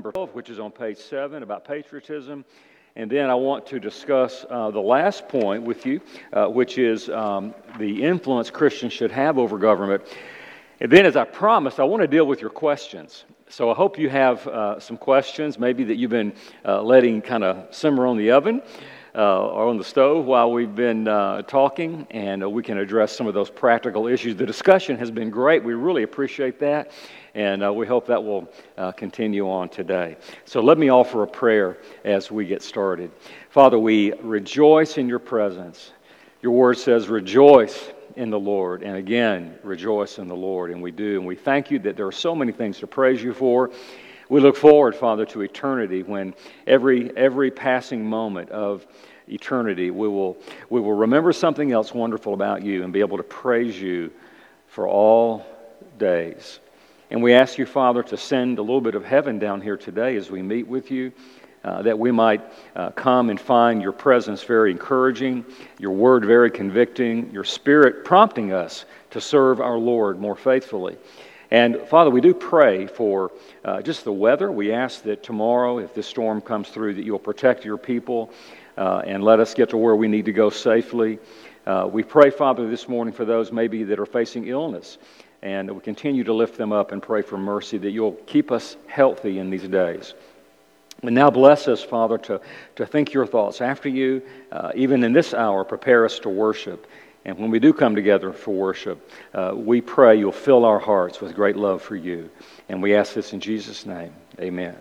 number 12, which is on page 7, about patriotism. And then I want to discuss the last point with you, which is the influence Christians should have over government. And then, as I promised, I want to deal with your questions. So I hope you have some questions, maybe that you've been letting kind of simmer on the oven or on the stove while we've been talking, and we can address some of those practical issues. The discussion has been great. We really appreciate that, and we hope that will continue on today. So let me offer a prayer as we get started. Father, we rejoice in your presence. Your word says, rejoice in the Lord, and again, rejoice in the Lord, and we do, and we thank you that there are so many things to praise you for. We look forward, Father, to eternity, when every passing moment of eternity we will remember something else wonderful about you and be able to praise you for all days. And we ask you, Father, to send a little bit of heaven down here today as we meet with you, that we might come and find your presence very encouraging, your word very convicting, your Spirit prompting us to serve our Lord more faithfully. And Father, we do pray for just the weather. We ask that tomorrow, if this storm comes through, that you'll protect your people and let us get to where we need to go safely. We pray, Father, this morning for those maybe that are facing illness, and we continue to lift them up and pray for mercy, that you'll keep us healthy in these days. And now bless us, Father, to think your thoughts after you. Even in this hour, prepare us to worship. And when we do come together for worship, we pray you'll fill our hearts with great love for you. And we ask this in Jesus' name. Amen.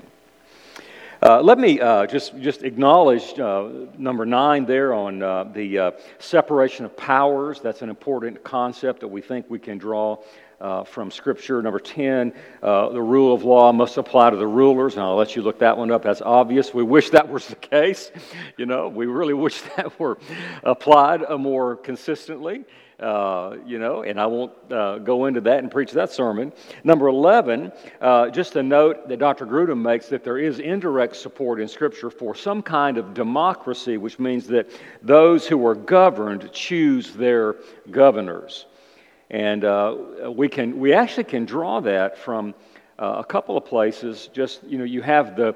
Let me just acknowledge number 9 there on the separation of powers. That's an important concept that we think we can draw from Scripture. Number 10, the rule of law must apply to the rulers, and I'll let you look that one up. That's obvious. We wish that was the case. We really wish that were applied more consistently. And I won't go into that and preach that sermon. Number 11, just a note that Dr. Grudem makes that there is indirect support in Scripture for some kind of democracy, which means that those who are governed choose their governors. And we actually can draw that from a couple of places. Just you have the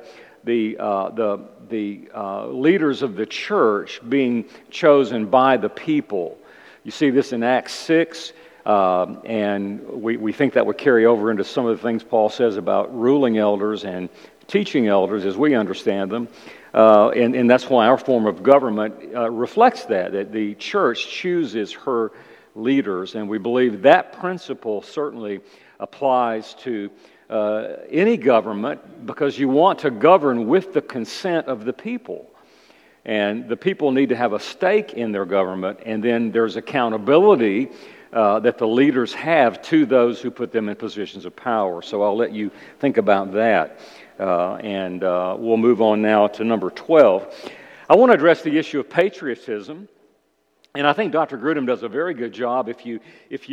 leaders of the church being chosen by the people. You see this in Acts 6, and we think that would carry over into some of the things Paul says about ruling elders and teaching elders as we understand them. And that's why our form of government reflects that the church chooses her leaders, and we believe that principle certainly applies to any government, because you want to govern with the consent of the people. And the people need to have a stake in their government, and then there's accountability that the leaders have to those who put them in positions of power. So I'll let you think about that, and we'll move on now to number 12. I want to address the issue of patriotism. And I think Dr. Grudem does a very good job if you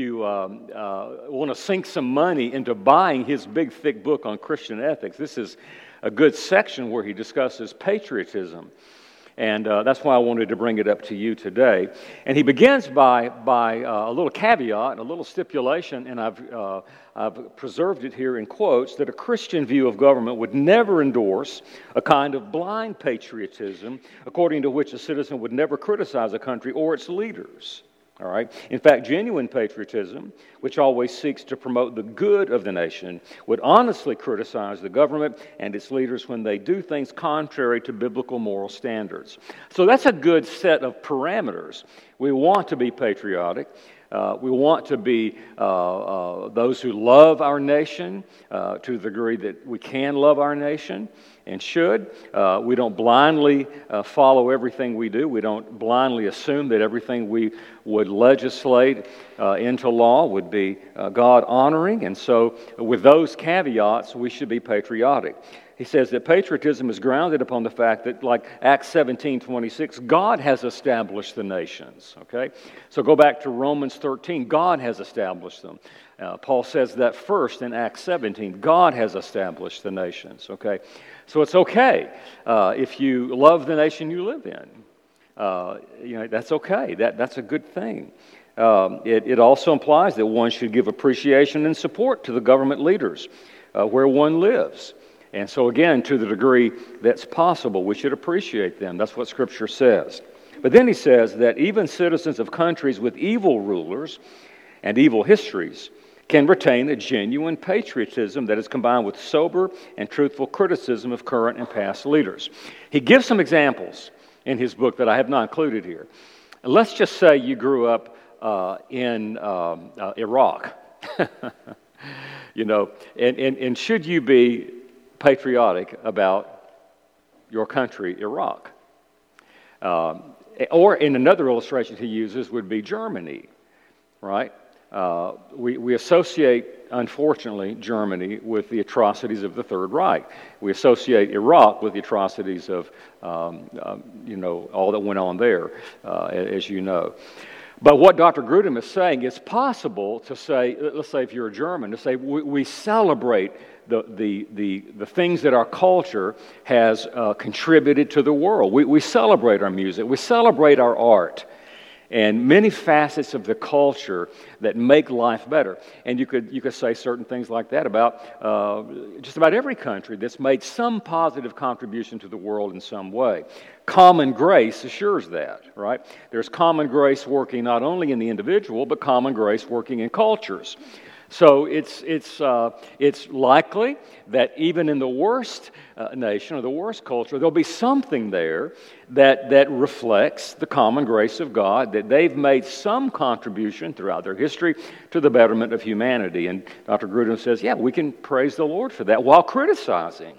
want to sink some money into buying his big, thick book on Christian ethics. This is a good section where he discusses patriotism. And that's why I wanted to bring it up to you today. And he begins by a little caveat, a little stipulation, and I've preserved it here in quotes, that a Christian view of government would never endorse a kind of blind patriotism according to which a citizen would never criticize a country or its leaders. All right. In fact, genuine patriotism, which always seeks to promote the good of the nation, would honestly criticize the government and its leaders when they do things contrary to biblical moral standards. So that's a good set of parameters. We want to be patriotic. We want to be those who love our nation to the degree that we can love our nation and should. We don't blindly follow everything we do. We don't blindly assume that everything we would legislate into law would be God-honoring. And so with those caveats, we should be patriotic. He says that patriotism is grounded upon the fact that, like Acts 17:26, God has established the nations. Okay, so go back to Romans 13. God has established them. Paul says that first in Acts 17. God has established the nations. Okay, so it's okay if you love the nation you live in. That's okay. That's a good thing. It also implies that one should give appreciation and support to the government leaders where one lives. And so again, to the degree that's possible, we should appreciate them. That's what Scripture says. But then he says that even citizens of countries with evil rulers and evil histories can retain a genuine patriotism that is combined with sober and truthful criticism of current and past leaders. He gives some examples in his book that I have not included here. Let's just say you grew up in Iraq. And should you be patriotic about your country, Iraq? Or in another illustration he uses would be Germany, right? We associate, unfortunately, Germany with the atrocities of the Third Reich. We associate Iraq with the atrocities of, all that went on there, as you know. But what Dr. Grudem is saying, it's possible to say, let's say if you're a German, to say we celebrate the things that our culture has contributed to the world. We celebrate our music. We celebrate our art. And many facets of the culture that make life better. And you could say certain things like that about just about every country that's made some positive contribution to the world in some way. Common grace assures that, right? There's common grace working not only in the individual, but common grace working in cultures. So it's likely that even in the worst nation or the worst culture, there'll be something there that reflects the common grace of God, that they've made some contribution throughout their history to the betterment of humanity. And Dr. Grudem says, yeah, we can praise the Lord for that while criticizing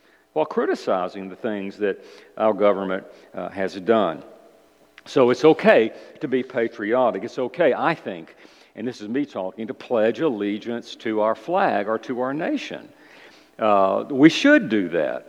the things that our government has done. So it's okay to be patriotic. It's okay, I think, and this is me talking, to pledge allegiance to our flag or to our nation. We should do that.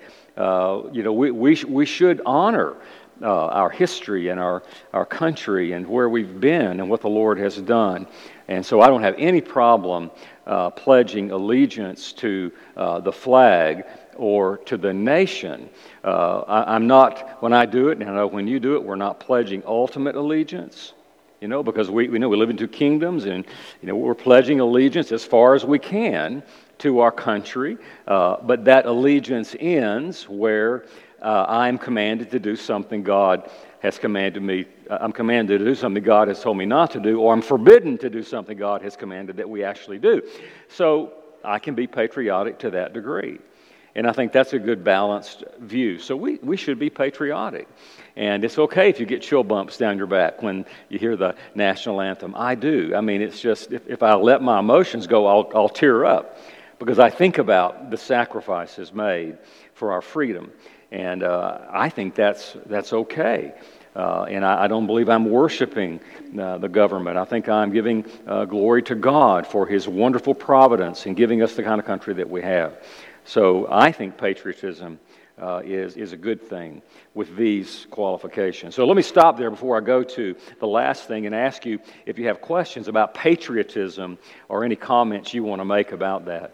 We should honor our history and our country and where we've been and what the Lord has done. And so I don't have any problem pledging allegiance to the flag or to the nation. I'm not, when I do it, and I know when you do it, we're not pledging ultimate allegiance. Because we know we live in two kingdoms, and we're pledging allegiance as far as we can to our country, but that allegiance ends where I'm commanded to do something God has commanded me. I'm commanded to do something God has told me not to do, or I'm forbidden to do something God has commanded that we actually do. So I can be patriotic to that degree. And I think that's a good balanced view. So we should be patriotic. And it's okay if you get chill bumps down your back when you hear the national anthem. I do. I mean, it's just, if I let my emotions go, I'll tear up. Because I think about the sacrifices made for our freedom. And I think that's okay. And I don't believe I'm worshiping the government. I think I'm giving glory to God for His wonderful providence in giving us the kind of country that we have. So I think patriotism is a good thing with these qualifications. So let me stop there before I go to the last thing and ask you if you have questions about patriotism or any comments you want to make about that.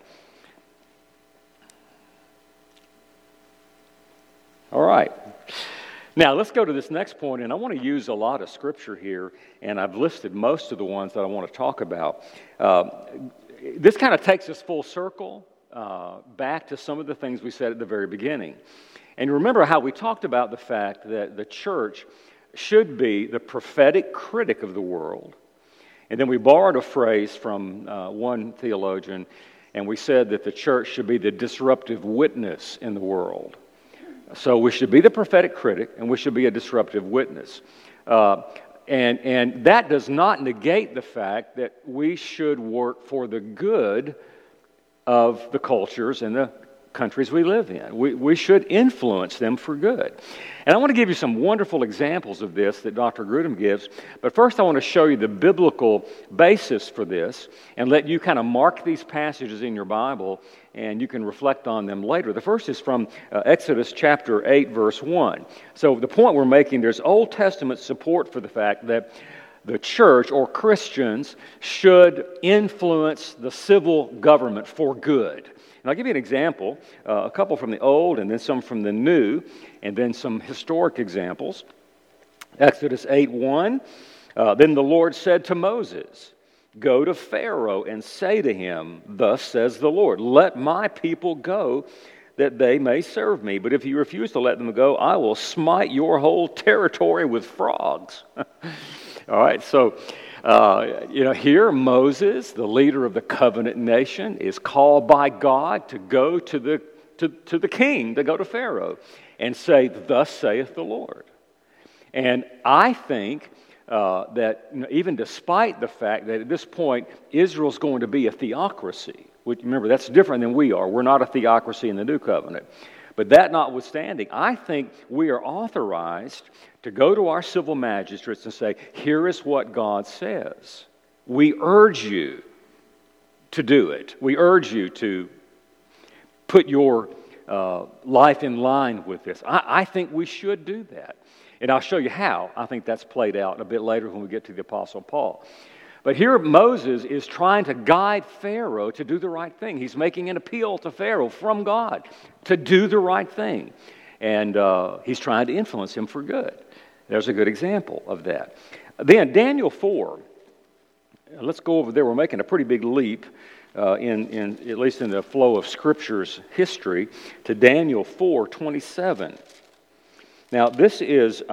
All right. Now let's go to this next point, and I want to use a lot of scripture here, and I've listed most of the ones that I want to talk about. This kind of takes us full circle back to some of the things we said at the very beginning. And you remember how we talked about the fact that the church should be the prophetic critic of the world. And then we borrowed a phrase from one theologian, and we said that the church should be the disruptive witness in the world. So we should be the prophetic critic, and we should be a disruptive witness. And that does not negate the fact that we should work for the good of the cultures and the countries we live in. We should influence them for good. And I want to give you some wonderful examples of this that Dr. Grudem gives. But first I want to show you the biblical basis for this and let you kind of mark these passages in your Bible and you can reflect on them later. The first is from Exodus chapter 8, verse 1. So the point we're making, there's Old Testament support for the fact that the church or Christians should influence the civil government for good. And I'll give you an example, a couple from the Old and then some from the New, and then some historic examples. Exodus 8:1, then the Lord said to Moses, "Go to Pharaoh and say to him, 'Thus says the Lord, let my people go, that they may serve me. But if you refuse to let them go, I will smite your whole territory with frogs. All right, so, here Moses, the leader of the covenant nation, is called by God to go to the king, to go to Pharaoh, and say, "Thus saith the Lord." And I think that even despite the fact that at this point Israel's going to be a theocracy, which, remember, that's different than we are. We're not a theocracy in the New Covenant. But that notwithstanding, I think we are authorized to go to our civil magistrates and say, "Here is what God says. We urge you to do it. We urge you to put your life in line with this." I think we should do that. And I'll show you how I think that's played out a bit later when we get to the Apostle Paul. But here Moses is trying to guide Pharaoh to do the right thing. He's making an appeal to Pharaoh from God to do the right thing. And he's trying to influence him for good. There's a good example of that. Then Daniel 4. Let's go over there. We're making a pretty big leap in at least in the flow of Scripture's history to Daniel 4:27. Now this is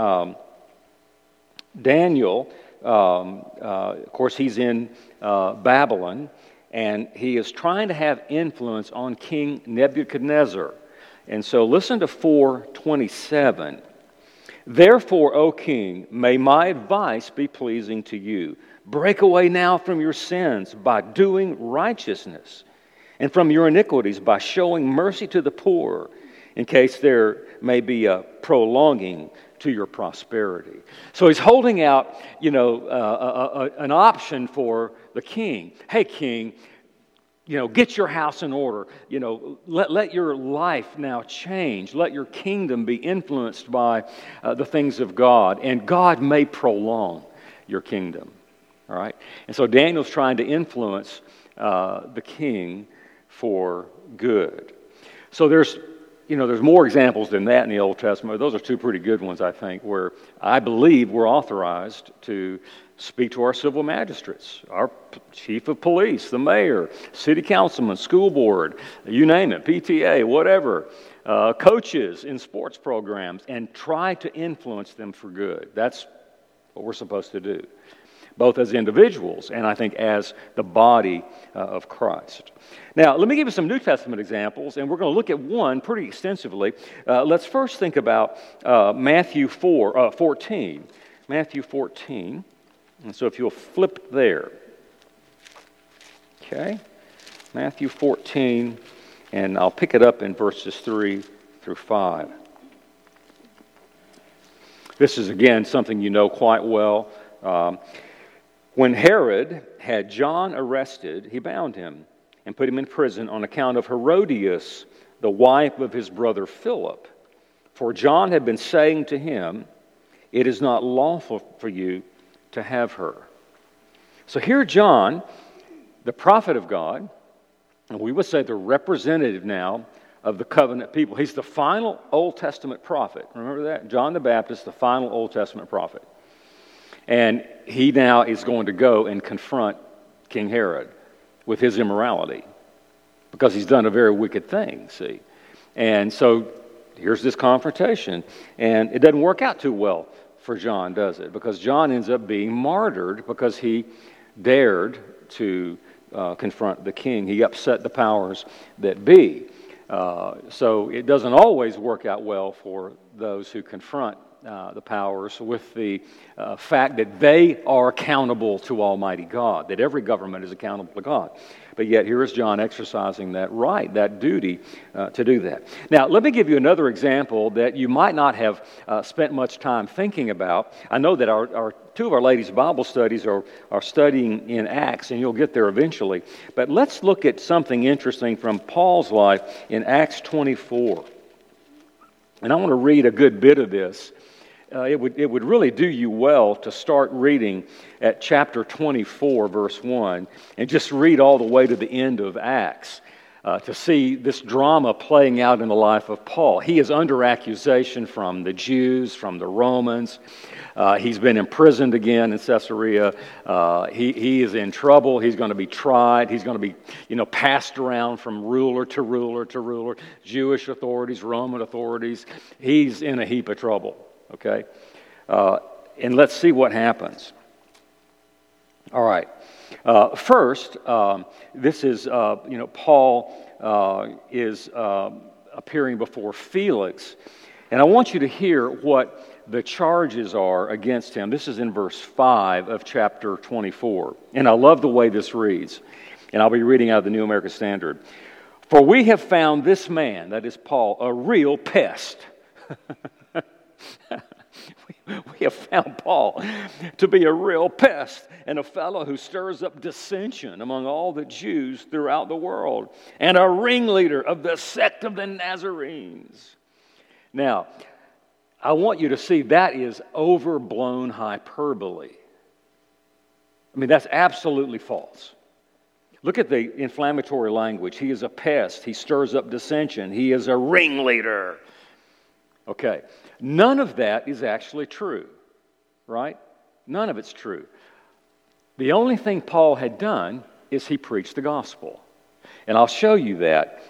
Daniel. Of course, he's in Babylon, and he is trying to have influence on King Nebuchadnezzar. And so listen to 4:27. "Therefore, O king, may my advice be pleasing to you. Break away now from your sins by doing righteousness, and from your iniquities by showing mercy to the poor, in case there may be a prolonging to your prosperity." So he's holding out, an option for the king. "Hey, king, get your house in order. Let your life now change. Let your kingdom be influenced by the things of God, and God may prolong your kingdom." All right? And so Daniel's trying to influence the king for good. So there's more examples than that in the Old Testament. Those are two pretty good ones, I think, where I believe we're authorized to speak to our civil magistrates, our chief of police, the mayor, city councilman, school board, you name it, PTA, whatever, coaches in sports programs, and try to influence them for good. That's what we're supposed to do, both as individuals and I think as the body of Christ. Now, let me give you some New Testament examples, and we're going to look at one pretty extensively. Let's first think about Matthew 14. Matthew 14. And so if you'll flip there. Okay. Matthew 14, and I'll pick it up in verses 3 through 5. This is, again, something you know quite well. When Herod had John arrested, he bound him and put him in prison on account of Herodias, the wife of his brother Philip. For John had been saying to him, "It is not lawful for you to have her." So here John, the prophet of God, and we would say the representative now of the covenant people. He's the final Old Testament prophet. Remember that? John the Baptist, the final Old Testament prophet. And he now is going to go and confront King Herod with his immorality, because he's done a very wicked thing, see. And so here's this confrontation, and it doesn't work out too well for John, does it? Because John ends up being martyred because he dared to confront the king. He upset the powers that be. So it doesn't always work out well for those who confront the powers with the fact that they are accountable to Almighty God, that every government is accountable to God. But yet here is John exercising that right, that duty to do that. Now, let me give you another example that you might not have spent much time thinking about. I know that our two of our ladies' Bible studies are studying in Acts, and you'll get there eventually. But let's look at something interesting from Paul's life in Acts 24. And I want to read a good bit of this. It would really do you well to start reading at chapter 24, verse 1, and just read all the way to the end of Acts. to see this drama playing out in the life of Paul. He is under accusation from the Jews, from the Romans. He's been imprisoned again in Caesarea. He is in trouble. He's going to be tried. He's going to be, passed around from ruler to ruler to ruler. Jewish authorities, Roman authorities. He's in a heap of trouble. Okay, and let's see what happens. All right. First, this is, Paul is appearing before Felix. And I want you to hear what the charges are against him. This is in verse 5 of chapter 24. And I love the way this reads. And I'll be reading out of the New American Standard. For we have found this man, that is Paul, a real pest. We have found Paul to be a real pest and a fellow who stirs up dissension among all the Jews throughout the world and a ringleader of the sect of the Nazarenes. Now, I want you to see that is overblown hyperbole. I mean, that's absolutely false. Look at the inflammatory language. He is a pest. He stirs up dissension. He is a ringleader. Okay. None of that is actually true, right? None of it's true. The only thing Paul had done is he preached the gospel. And I'll show you that.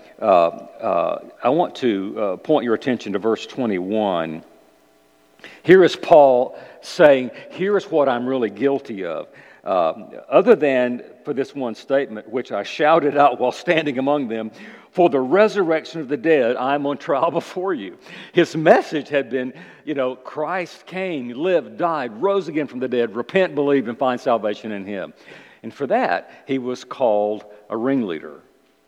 I want to point your attention to verse 21. Here is Paul saying, here is what I'm really guilty of. Other than for this one statement, which I shouted out while standing among them, for the resurrection of the dead, I'm on trial before you. His message had been, Christ came, lived, died, rose again from the dead, repent, believe, and find salvation in Him. And for that, he was called a ringleader.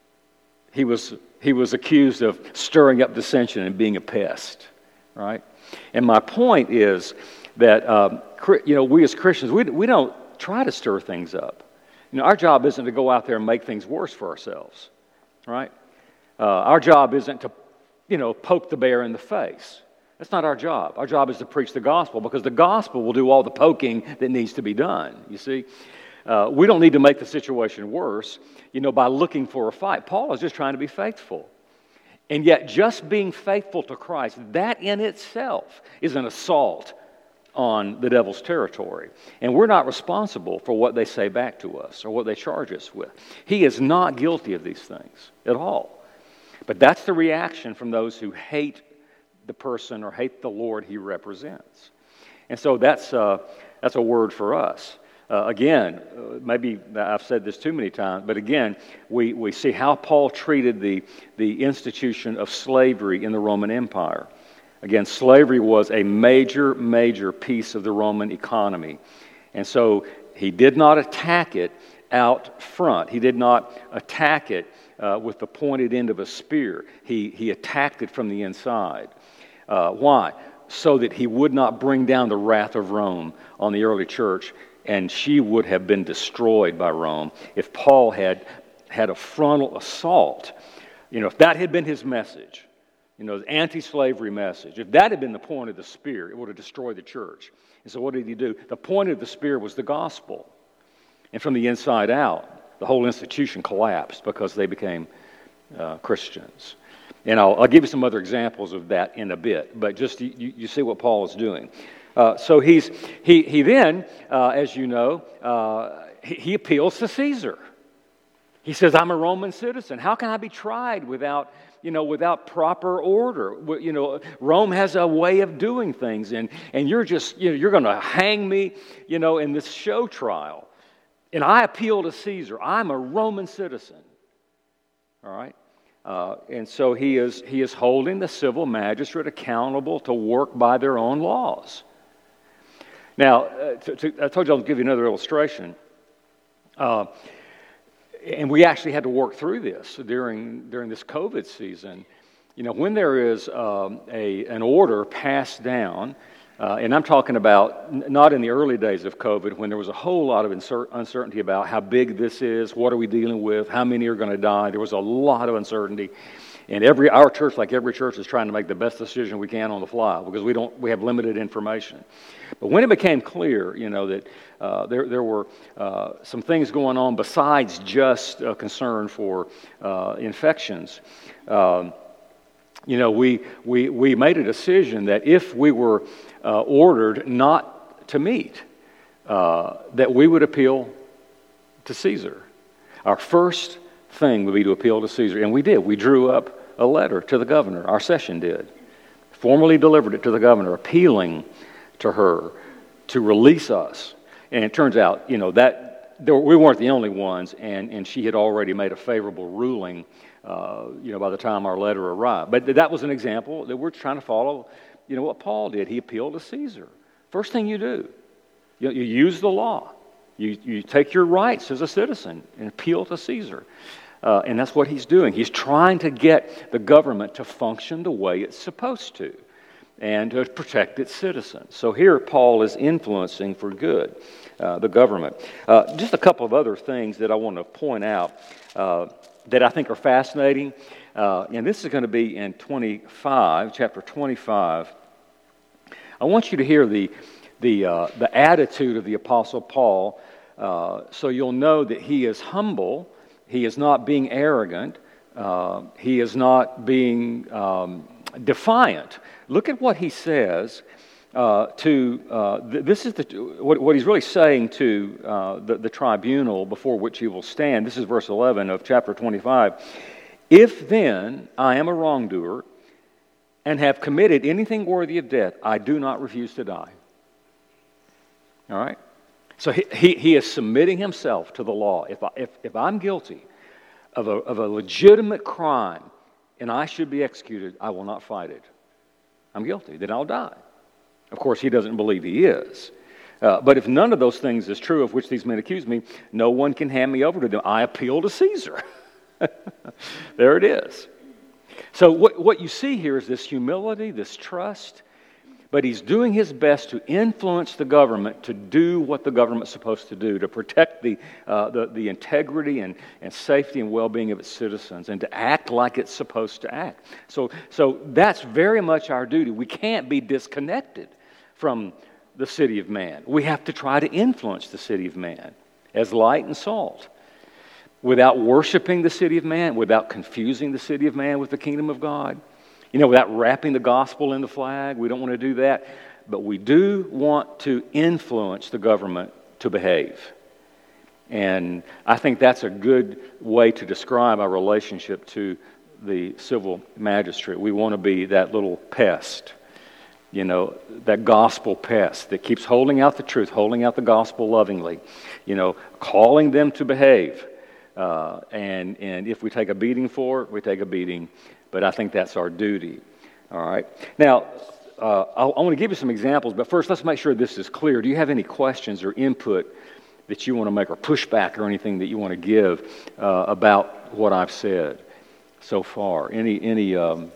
He was accused of stirring up dissension and being a pest, right? And my point is that, we as Christians, we don't try to stir things up. Our job isn't to go out there and make things worse for ourselves, right? Our job isn't to, poke the bear in the face. That's not our job. Our job is to preach the gospel because the gospel will do all the poking that needs to be done, you see. We don't need to make the situation worse, by looking for a fight. Paul is just trying to be faithful. And yet just being faithful to Christ, that in itself is an assault on the devil's territory. And we're not responsible for what they say back to us or what they charge us with. He is not guilty of these things at all. But that's the reaction from those who hate the person or hate the Lord he represents. And so that's a word for us. Again, maybe I've said this too many times, but again, we see how Paul treated the institution of slavery in the Roman Empire. Again, slavery was a major, major piece of the Roman economy. And so he did not attack it out front. He did not attack it with the pointed end of a spear. He attacked it from the inside. Why? So that he would not bring down the wrath of Rome on the early church, and she would have been destroyed by Rome if Paul had a frontal assault. If that had been his message, the anti-slavery message, if that had been the point of the spear, it would have destroyed the church. And so what did he do? The point of the spear was the gospel. And from the inside out, the whole institution collapsed because they became Christians. And I'll give you some other examples of that in a bit, but just you see what Paul is doing. So he then, as you know, he appeals to Caesar. He says, I'm a Roman citizen. How can I be tried without proper order? Rome has a way of doing things, and you're just, you're going to hang me, in this show trial. And I appeal to Caesar. I'm a Roman citizen. All right? And so he is holding the civil magistrate accountable to work by their own laws. Now, I told you I'll give you another illustration. And we actually had to work through this during this COVID season. When there is an order passed down, and I'm talking about not in the early days of COVID when there was a whole lot of uncertainty about how big this is, what are we dealing with, how many are going to die. There was a lot of uncertainty. And our church, like every church, is trying to make the best decision we can on the fly because we have limited information. But when it became clear, that there were some things going on besides just concern for infections, we made a decision that if we were ordered not to meet, that we would appeal to Caesar. Our first thing would be to appeal to Caesar, and we did. We drew up a letter to the governor. Our session did. Formally delivered it to the governor, appealing to her to release us. And it turns out, that we weren't the only ones, and she had already made a favorable ruling, by the time our letter arrived. But that was an example that we're trying to follow, what Paul did. He appealed to Caesar. First thing you do, you use the law. You take your rights as a citizen and appeal to Caesar. And that's what he's doing. He's trying to get the government to function the way it's supposed to and to protect its citizens. So here Paul is influencing for good the government. Just a couple of other things that I want to point out that I think are fascinating. And this is going to be in chapter 25. I want you to hear the attitude of the Apostle Paul, so you'll know that he is humble. He is not being arrogant. He is not being defiant. Look at what he says this is what he's really saying to the tribunal before which he will stand. This is verse 11 of chapter 25. If then I am a wrongdoer and have committed anything worthy of death, I do not refuse to die. All right? So he is submitting himself to the law. If I'm guilty of a legitimate crime and I should be executed, I will not fight it. I'm guilty, then I'll die. Of course, he doesn't believe he is. But if none of those things is true of which these men accuse me, no one can hand me over to them. I appeal to Caesar. There it is. So what you see here is this humility, this trust, but he's doing his best to influence the government to do what the government's supposed to do, to protect the integrity and safety and well-being of its citizens, and to act like it's supposed to act. So that's very much our duty. We can't be disconnected from the city of man. We have to try to influence the city of man as light and salt, without worshiping the city of man, without confusing the city of man with the kingdom of God. Without wrapping the gospel in the flag. We don't want to do that. But we do want to influence the government to behave. And I think that's a good way to describe our relationship to the civil magistrate. We want to be that little pest, that gospel pest that keeps holding out the truth, holding out the gospel lovingly, calling them to behave. And if we take a beating for it, we take a beating. But I think that's our duty. All right. Now, I want to give you some examples, but first let's make sure this is clear. Do you have any questions or input that you want to make, or pushback or anything that you want to give about what I've said so far? Any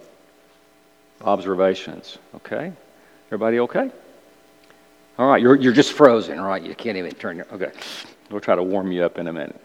observations? Okay. Everybody okay? All right. You're just frozen, right? You can't even turn your... Okay. We'll try to warm you up in a minute.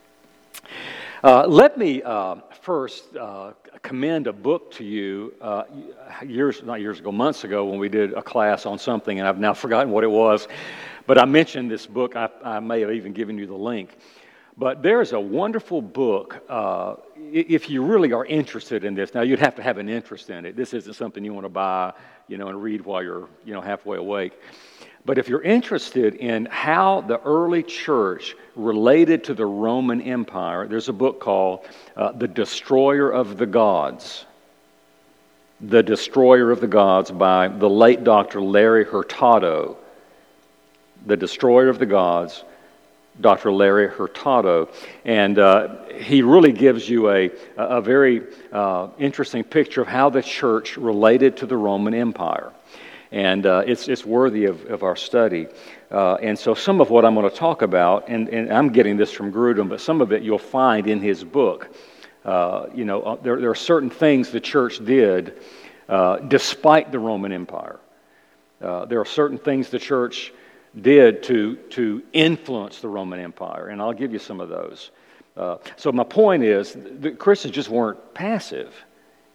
Let me first commend a book to you months ago when we did a class on something, and I've now forgotten what it was, but I mentioned this book. I may have even given you the link. But there is a wonderful book, if you really are interested in this. Now, you'd have to have an interest in it. This isn't something you want to buy, and read while you're, halfway awake. But if you're interested in how the early church related to the Roman Empire, there's a book called The Destroyer of the Gods. The Destroyer of the Gods by the late Dr. Larry Hurtado. The Destroyer of the Gods, Dr. Larry Hurtado. And he really gives you a very interesting picture of how the church related to the Roman Empire. And it's worthy of our study. And so some of what I'm going to talk about, and I'm getting this from Grudem, but some of it you'll find in his book. There are certain things the church did despite the Roman Empire. There are certain things the church did to influence the Roman Empire, and I'll give you some of those. So my point is, the Christians just weren't passive.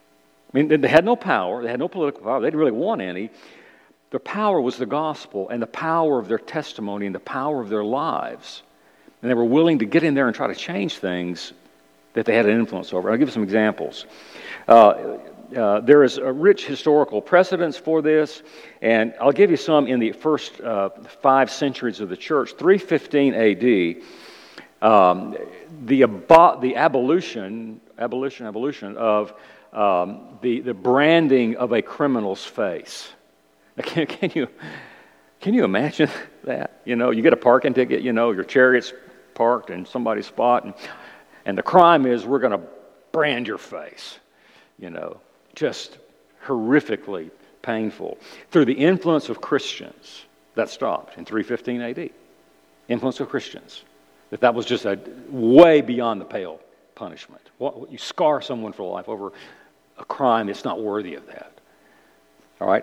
I mean, they had no power. They had no political power. They didn't really want any. Their power was the gospel and the power of their testimony and the power of their lives. And they were willing to get in there and try to change things that they had an influence over. I'll give you some examples. There is a rich historical precedence for this, and I'll give you some in the first 5 centuries of the church. 315 A.D., the abolition of the branding of a criminal's face. Now, can you imagine that? You know, you get a parking ticket. You know, your chariot's parked in somebody's spot, and the crime is we're going to brand your face. You know, just horrifically painful. Through the influence of Christians, that stopped in 315 A.D. Influence of Christians. That was just a way beyond the pale punishment. You scar someone for life over a crime that's not worthy of that. All right,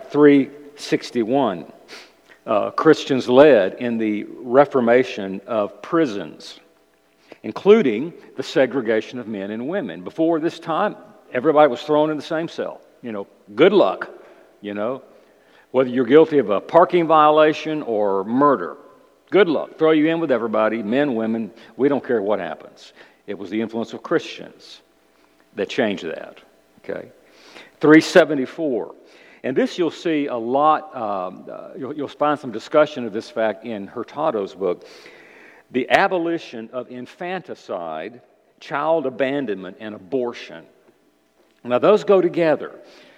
361. Christians led in the reformation of prisons, including the segregation of men and women. Before this time, everybody was thrown in the same cell. You know, good luck, you know. Whether you're guilty of a parking violation or murder, good luck. Throw you in with everybody, men, women, we don't care what happens. It was the influence of Christians that changed that, okay. 374. And this you'll see a lot, you'll find some discussion of this fact in Hurtado's book. The abolition of infanticide, child abandonment, and abortion. Now those go together.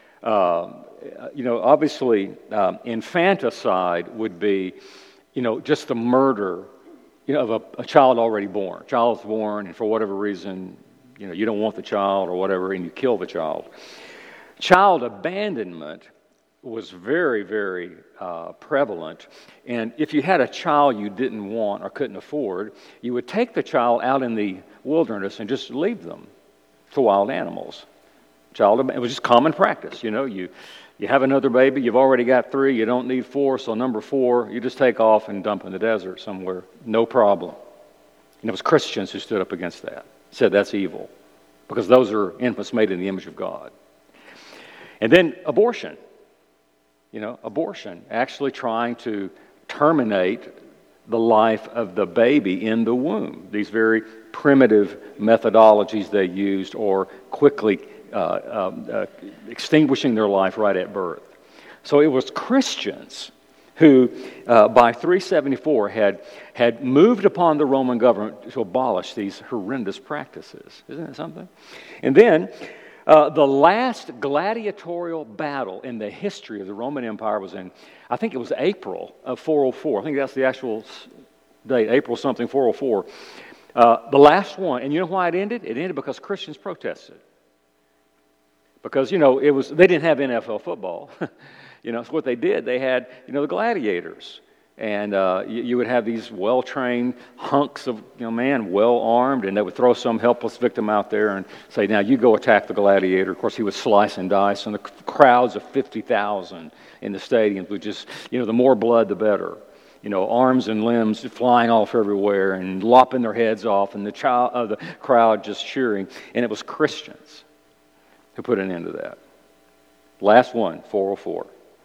You know, obviously infanticide would be, you know, just the murder, you know, of a child already born. Child's born, and for whatever reason, you know, you don't want the child or whatever, and you kill the child. Child abandonment was very, very prevalent. And if you had a child you didn't want or couldn't afford, you would take the child out in the wilderness and just leave them to wild animals. It was just common practice. You know, you have another baby, you've already got 3, you don't need 4, so number 4, you just take off and dump in the desert somewhere. No problem. And it was Christians who stood up against that, said that's evil, because those are infants made in the image of God. And then abortion. You know, abortion, actually trying to terminate the life of the baby in the womb. These very primitive methodologies they used, or quickly extinguishing their life right at birth. So it was Christians who, by 374, had moved upon the Roman government to abolish these horrendous practices. Isn't that something? And then the last gladiatorial battle in the history of the Roman Empire was in, I think it was April of 404. I think that's the actual date, April something, 404. The last one, and you know why it ended? It ended because Christians protested. Because, you know, they didn't have NFL football. You know, so what they did, they had, you know, the gladiators. And you would have these well-trained hunks of, you know, man, well-armed, and they would throw some helpless victim out there and say, now you go attack the gladiator. Of course, he would slice and dice, and the crowds of 50,000 in the stadiums would just, you know, the more blood, the better. You know, arms and limbs flying off everywhere and lopping their heads off, and the crowd just cheering. And it was Christians who put an end to that. Last one, 404.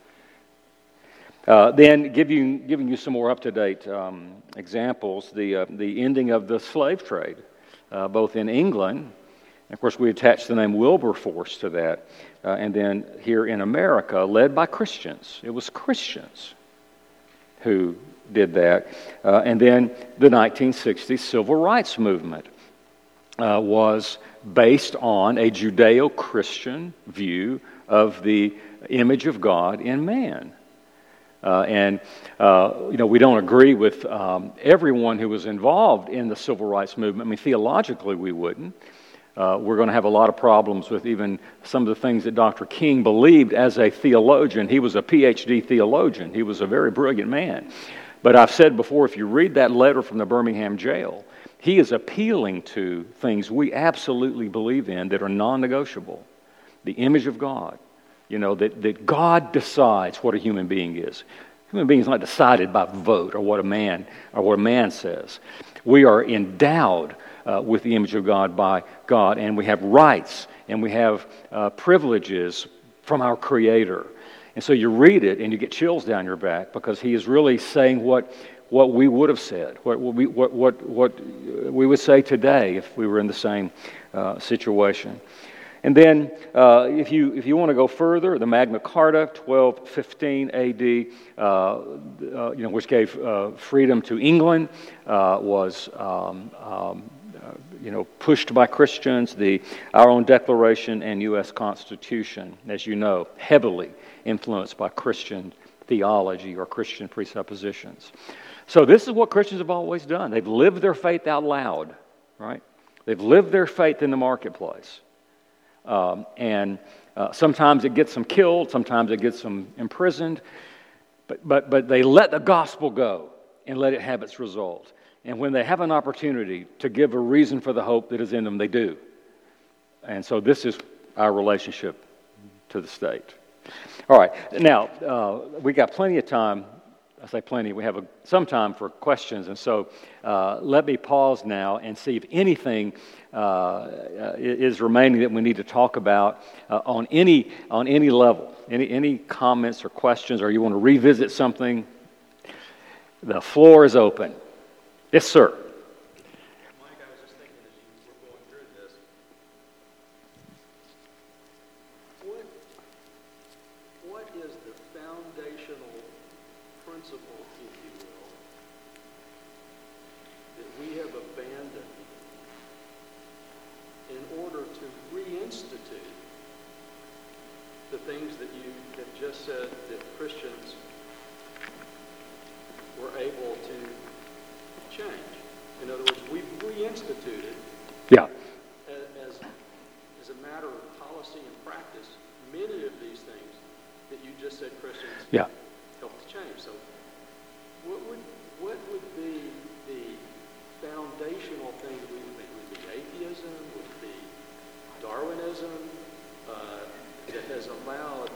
Then giving you some more up-to-date examples, the ending of the slave trade, both in England, and of course we attach the name Wilberforce to that, and then here in America, led by Christians. It was Christians who did that. And then the 1960s civil rights movement was based on a Judeo-Christian view of the image of God in man. You know, we don't agree with everyone who was involved in the civil rights movement. I mean, theologically, we wouldn't. We're going to have a lot of problems with even some of the things that Dr. King believed as a theologian. He was a PhD theologian. He was a very brilliant man. But I've said before, if you read that letter from the Birmingham jail, he is appealing to things we absolutely believe in that are non-negotiable. The image of God. You know, that God decides what a human being is. Human being is not decided by vote or what a man says. We are endowed with the image of God by God, and we have rights, and we have privileges from our Creator. And so you read it, and you get chills down your back, because he is really saying what we would have said, what we would say today if we were in the same situation. And then, if you want to go further, the Magna Carta, 1215 A.D., which gave freedom to England, was pushed by Christians. Our own Declaration and U.S. Constitution, as you know, heavily influenced by Christian theology or Christian presuppositions. So this is what Christians have always done. They've lived their faith out loud, right? They've lived their faith in the marketplace. And sometimes it gets them killed, sometimes it gets them imprisoned, but they let the gospel go and let it have its result. And when they have an opportunity to give a reason for the hope that is in them, they do. And so this is our relationship to the state. All right, now we got plenty of time. I say plenty, we have some time for questions, and so let me pause now and see if anything is remaining that we need to talk about on any level. Any comments or questions, or you want to revisit something? The floor is open. Yes, sir. Mike, I was just thinking as you were going through this, what is the foundational principle, if you will, that we have abandoned in order to reinstitute the things that you have just said that Christians were able to change? In other words, we've reinstituted, as a matter of policy and practice, many of these things that you just said Christians helped to change. So what would be the foundational thing we would think? Would it be atheism? Would it be Darwinism that has allowed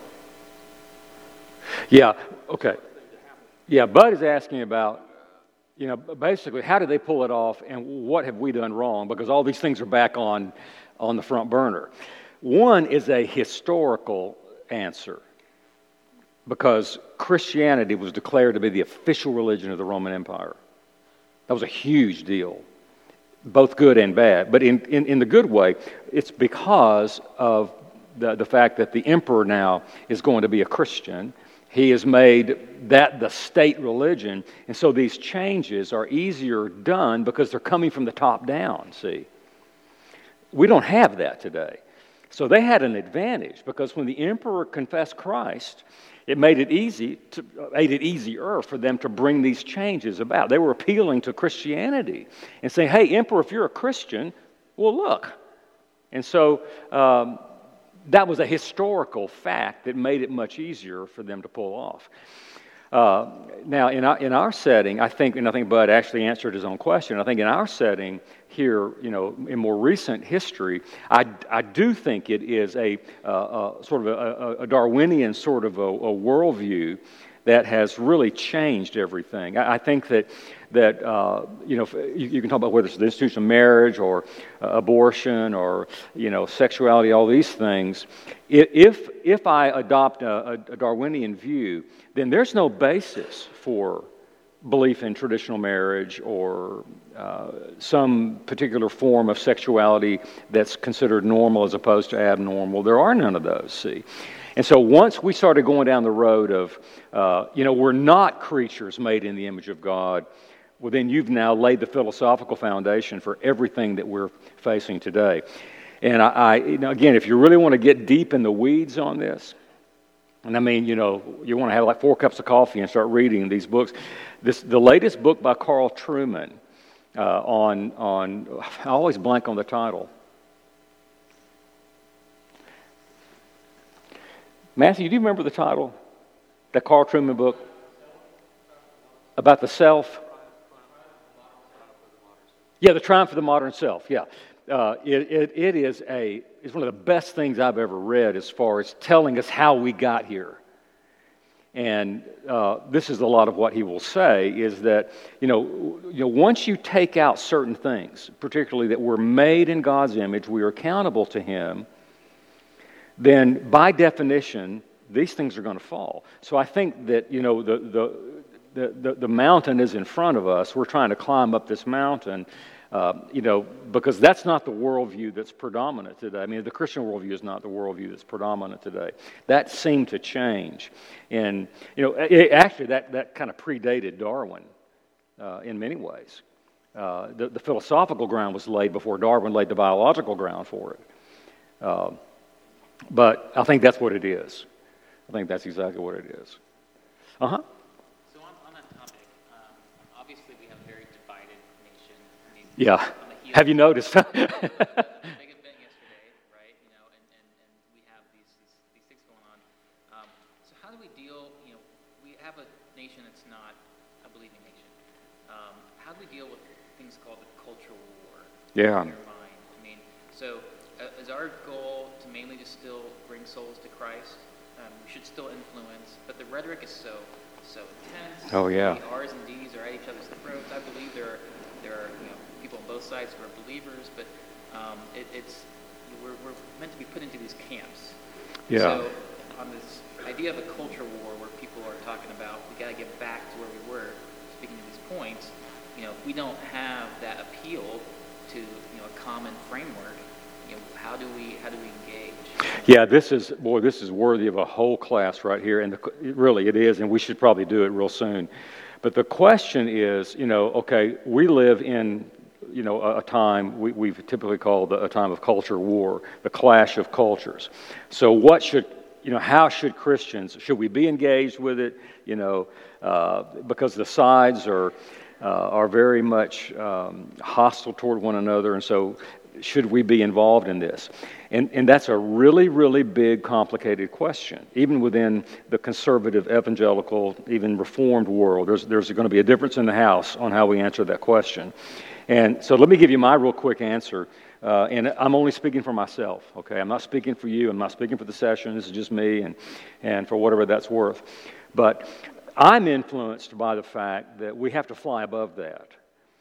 okay. Yeah, Bud is asking about, basically, how did they pull it off, and what have we done wrong? Because all these things are back on the front burner. One is a historical answer, because Christianity was declared to be the official religion of the Roman Empire. That was a huge deal, both good and bad. But in the good way, it's because of the fact that the emperor now is going to be a Christian. He has made that the state religion, and so these changes are easier done because they're coming from the top down, see. We don't have that today. So they had an advantage, because when the emperor confessed Christ, it made it easier for them to bring these changes about. They were appealing to Christianity and saying, hey, emperor, if you're a Christian, well, look. And so that was a historical fact that made it much easier for them to pull off. Now, in our setting, I think Bud actually answered his own question. I think in our setting here, in more recent history, I do think it is a sort of a Darwinian sort of a worldview that has really changed everything. I think that you can talk about whether it's the institution of marriage or abortion or sexuality, all these things. If I adopt a Darwinian view, then there's no basis for belief in traditional marriage or some particular form of sexuality that's considered normal as opposed to abnormal. There are none of those, see. And so once we started going down the road of, we're not creatures made in the image of God, well, then you've now laid the philosophical foundation for everything that we're facing today. And again, if you really want to get deep in the weeds on this, and I mean, you want to have like 4 cups of coffee and start reading these books. The latest book by Carl Trueman on I always blank on the title. Matthew, do you remember the title? That Carl Trueman book? About the self? Yeah, The Triumph of the Modern Self, yeah. It is one of the best things I've ever read as far as telling us how we got here. And this is a lot of what he will say, is that, once you take out certain things, particularly that we're made in God's image, we are accountable to him, then by definition, these things are going to fall. So I think that, the mountain is in front of us. We're trying to climb up this mountain, because that's not the worldview that's predominant today. I mean, the Christian worldview is not the worldview that's predominant today. That seemed to change. And, actually that kind of predated Darwin in many ways. The philosophical ground was laid before Darwin laid the biological ground for it. But I think that's what it is. I think that's exactly what it is. Uh-huh. So on that topic, obviously we have a very divided nation. I mean, yeah. Have you noticed? Big event yesterday, right? And we have these things going on. So how do we deal? We have a nation that's not a believing nation. How do we deal with things called the cultural war? Yeah. In your mind. I mean, so is our goal to mainly just still bring souls to Christ? We should still influence, but the rhetoric is so intense. Oh yeah. The R's and D's are at each other's throats. I believe there are people on both sides who are believers, but we're meant to be put into these camps. Yeah. So on this idea of a culture war, where people are talking about we got to get back to where we were, speaking to these points, if we don't have that appeal to a common framework, how do we engage? Yeah, this is worthy of a whole class right here, and really it is, and we should probably do it real soon. But the question is, okay, we live in, a time we've typically called a time of culture war, the clash of cultures. So how should Christians, should we be engaged with it? Because the sides are very much hostile toward one another, and so should we be involved in this? And that's a really, really big, complicated question. Even within the conservative, evangelical, even Reformed world, there's going to be a difference in the house on how we answer that question. And so let me give you my real quick answer. And I'm only speaking for myself, okay? I'm not speaking for you. I'm not speaking for the session. This is just me and for whatever that's worth. But I'm influenced by the fact that we have to fly above that.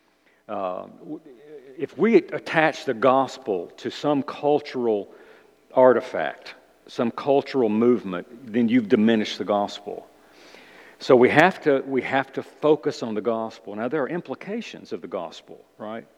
If we attach the gospel to some cultural artifact, some cultural movement, then you've diminished the gospel. So we have to focus on the gospel. Now there are implications of the gospel, right?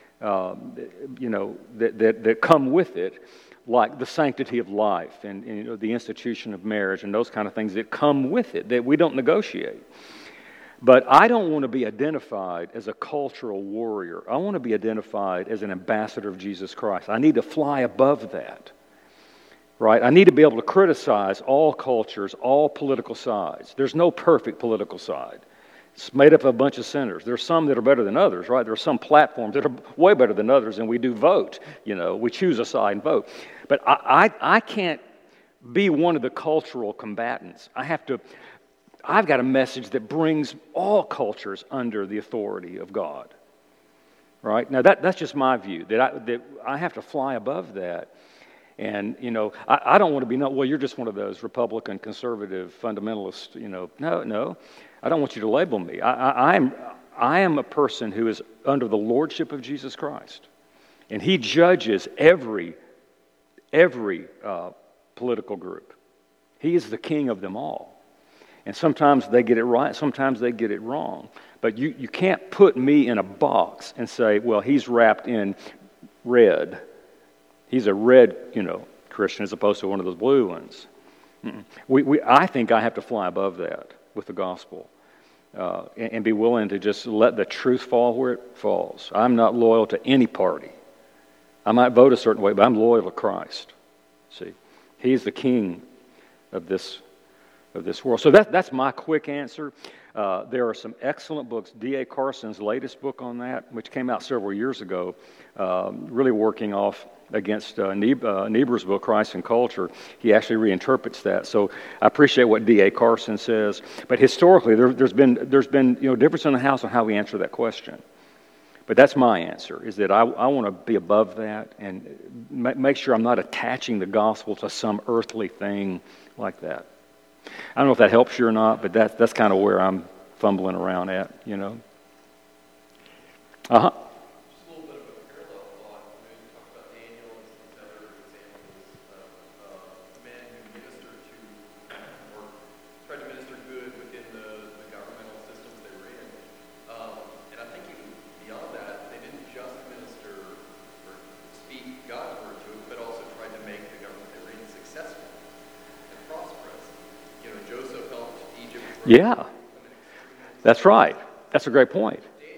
That come with it, like the sanctity of life and the institution of marriage and those kind of things that come with it that we don't negotiate. But I don't want to be identified as a cultural warrior. I want to be identified as an ambassador of Jesus Christ. I need to fly above that, right? I need to be able to criticize all cultures, all political sides. There's no perfect political side. It's made up of a bunch of sinners. There's some that are better than others, right? There are some platforms that are way better than others, and we do vote. We choose a side and vote. But I can't be one of the cultural combatants. I've got a message that brings all cultures under the authority of God, right? Now that's just my view, that I have to fly above that. And, I don't want to be, well, you're just one of those Republican, conservative, fundamentalist, No, I don't want you to label me. I am a person who is under the lordship of Jesus Christ. And he judges every political group. He is the king of them all. And sometimes they get it right, sometimes they get it wrong. But you can't put me in a box and say, well, he's wrapped in red. He's a red, Christian as opposed to one of those blue ones. I think I have to fly above that with the gospel and be willing to just let the truth fall where it falls. I'm not loyal to any party. I might vote a certain way, but I'm loyal to Christ. See, he's the king of this world. So that's my quick answer. There are some excellent books. D.A. Carson's latest book on that, which came out several years ago, really working off against Niebuhr's book, Christ and Culture. He actually reinterprets that. So I appreciate what D.A. Carson says. But historically, there's been difference in the house on how we answer that question. But that's my answer, is that I want to be above that and make sure I'm not attaching the gospel to some earthly thing like that. I don't know if that helps you or not, but that's kind of where I'm fumbling around at, you know. Uh-huh. Just a little bit of a parallel thought. You talk about Daniel and some other examples of men who ministered to, or tried to minister good within the governmental systems they were in. And I think even beyond that, they didn't just minister or speak God's word to it, but also tried to make the government they were in successful and prosperous. You know, Joseph helped Egypt. Yeah, that's right. That's a great point.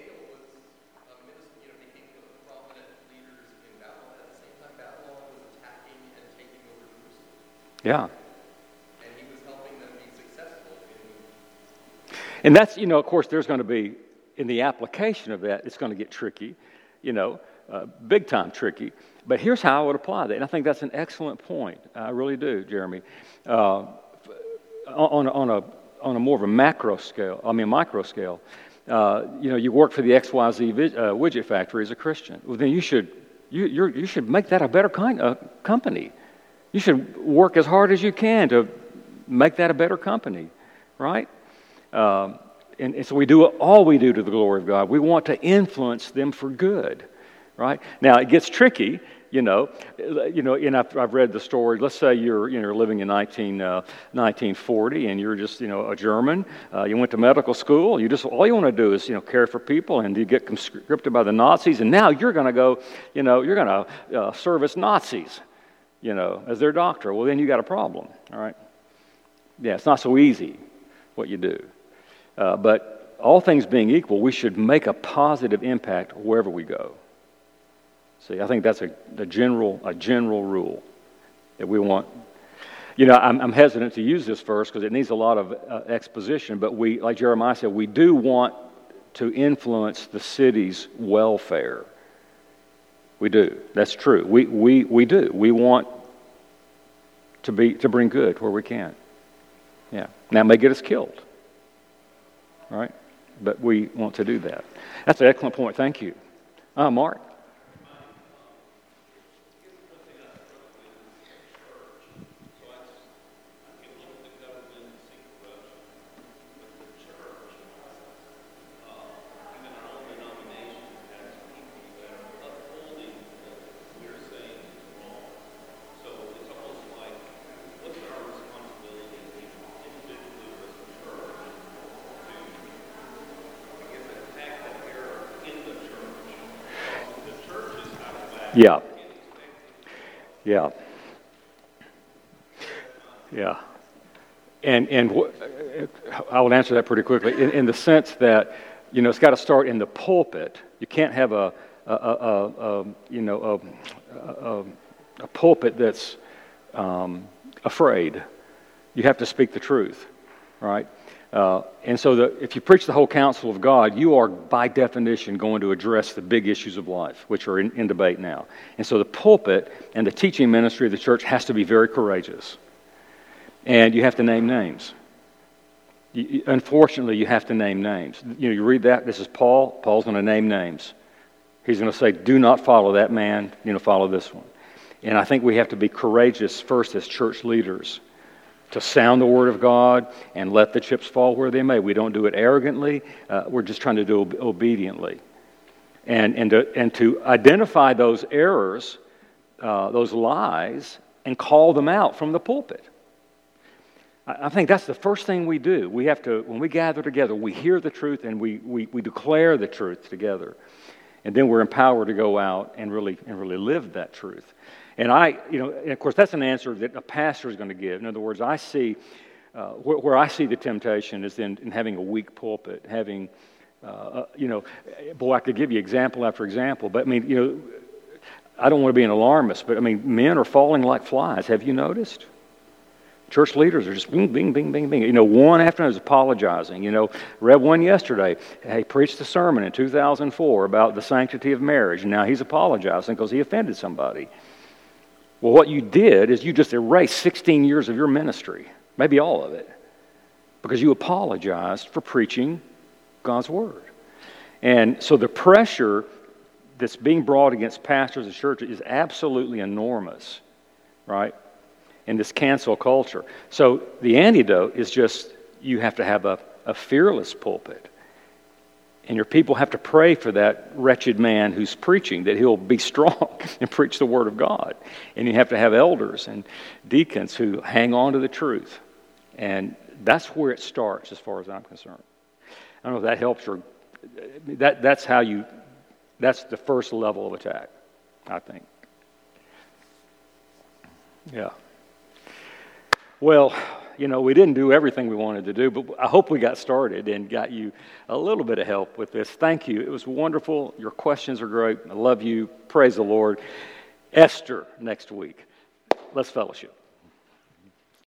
Yeah. And he was helping them be successful. And that's, you know, of course, there's going to be, in the application of that, it's going to get tricky, you know, big time tricky. But here's how I would apply that. And I think that's an excellent point. I really do, Jeremy. On a more of a micro scale, you know, you work for the XYZ widget factory as a Christian. Well, then you should make that a better kind of company. You should work as hard as you can to make that a better company, right? And so we do all we do to the glory of God. We want to influence them for good, right? Now it gets tricky, you know. And I've read the story. Let's say you're living in 1940, and you're just a German. You went to medical school. All you want to do is care for people, and you get conscripted by the Nazis, and now you're going to go, you're going to service Nazis. As their doctor. Well, then you got a problem, all right? Yeah, it's not so easy what you do. But all things being equal, we should make a positive impact wherever we go. See, I think that's a general rule that we want. I'm hesitant to use this verse because it needs a lot of exposition, but we, like Jeremiah said, we do want to influence the city's welfare. We do. That's true. We do. We want to bring good where we can. Yeah. Now it may get us killed. Right? But we want to do that. That's an excellent point. Thank you. Mark. Yeah. And I will answer that pretty quickly in the sense that it's got to start in the pulpit. You can't have a pulpit that's afraid. You have to speak the truth, right? And so if you preach the whole counsel of God, you are by definition going to address the big issues of life, which are in debate now. And so the pulpit and the teaching ministry of the church has to be very courageous. And you have to name names. Unfortunately, you have to name names. You read that, this is Paul. Paul's going to name names. He's going to say, do not follow that man, follow this one. And I think we have to be courageous first as church leaders to sound the word of God and let the chips fall where they may. We don't do it arrogantly. We're just trying to do it obediently. And to identify those errors, those lies, and call them out from the pulpit. I think that's the first thing we do. We have to, when we gather together, we hear the truth and we declare the truth together. And then we're empowered to go out and really live that truth. And and of course, that's an answer that a pastor is going to give. In other words, I see where I see the temptation is in having a weak pulpit, having, I could give you example after example. But I don't want to be an alarmist, but men are falling like flies. Have you noticed? Church leaders are just bing, bing, bing, bing, bing. One after another is apologizing. Read one yesterday. He preached a sermon in 2004 about the sanctity of marriage, and now he's apologizing because he offended somebody. Well, what you did is you just erased 16 years of your ministry, maybe all of it, because you apologized for preaching God's Word. And so the pressure that's being brought against pastors and churches is absolutely enormous, right? in this cancel culture. So the antidote is just you have to have a fearless pulpit. And your people have to pray for that wretched man who's preaching, that he'll be strong and preach the Word of God. And you have to have elders and deacons who hang on to the truth. And that's where it starts as far as I'm concerned. I don't know if that helps or that's the first level of attack, I think. Yeah. Well, we didn't do everything we wanted to do, but I hope we got started and got you a little bit of help with this. Thank you. It was wonderful. Your questions are great. I love you. Praise the Lord. Esther next week. Let's fellowship.